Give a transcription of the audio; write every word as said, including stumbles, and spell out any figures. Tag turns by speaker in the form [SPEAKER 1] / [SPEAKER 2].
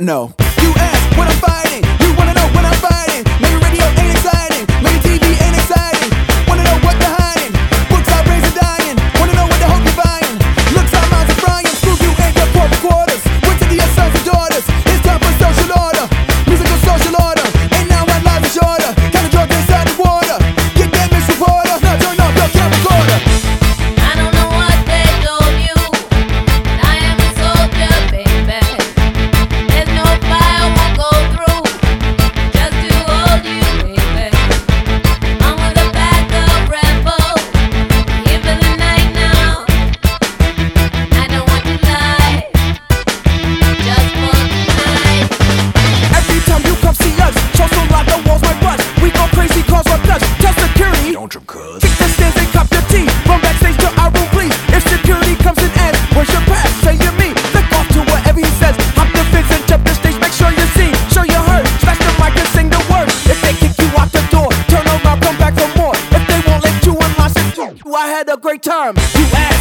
[SPEAKER 1] know. You ask what I'm fighting, you wanna know what I'm fighting. Maybe radio ain't exciting, maybe T V ain't exciting. Wanna know what they're hiding, books are raising dying. Wanna know what they hope you're buying. Looks our minds are frying, screw you and your corporate quarters. Went to the sons and daughters, it's time for social order. Musical social order, and now our lives are shorter. Kind of drunk inside the water, get that Miss Reporter. Now turn off your camera recorder.
[SPEAKER 2] I don't know what they told you, but I am a soldier, baby. There's no fire won't go through, just to hold you, baby. I'm with a pack of rebels, here for the night now. I don't want to lie, just for tonight.
[SPEAKER 1] Every time you come see us, show so loud the walls might bust. We go crazy, cause our nuts. Tell security,
[SPEAKER 3] Don't trip, cuz.
[SPEAKER 1] kick the stairs and cop your tea. From backstage to our room, please. If security comes and asks, where's your pass? Say you me. Flick off to whatever he says. Hop the fence and jump the stage. Make sure you see, show you heard. Smash the mic and sing the words. If they kick you out the door, turn around, come back for more. If they won't let you unlock it, I had a great time. You asked.